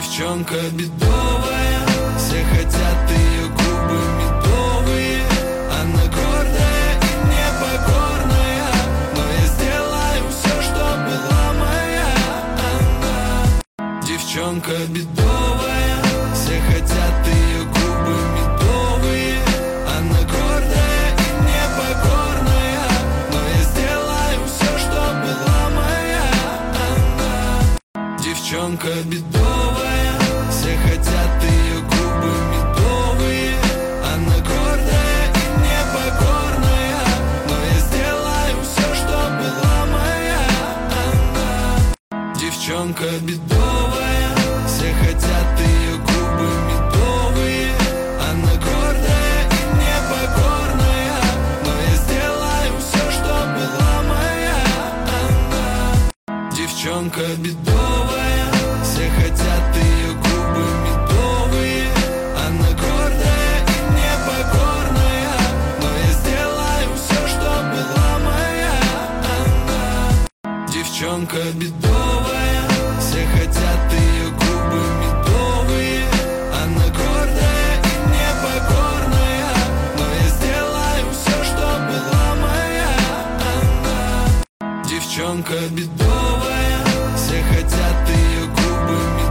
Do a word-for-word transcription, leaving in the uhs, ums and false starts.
Девчонка бедовая, все хотят ее губы медовые. Она гордая и непокорная, но я сделаю все, чтоб была моя она. Девчонка бедовая, все хотят ее губы медовые. Она гордая и непокорная, но я сделаю все, чтоб была моя она. Девчонка бедовая, все хотят ее губы медовые. Она гордая и непокорная, но я сделаю все, чтоб была моя она. Девчонка бедовая, все хотят ее губы медовые. Она гордая и непокорная, но я сделаю все, чтоб была моя она. Девчонка бедовая, все хотят ее губы медовые. Она гордая и непокорная, но я сделаю все, чтоб была моя она. Девчонка бедовая, все хотят ее губы медовые. Она гордая и непокорная, но я сделаю все, чтоб была моя она. Девчонка бедовая, все хотят ее губы медовые.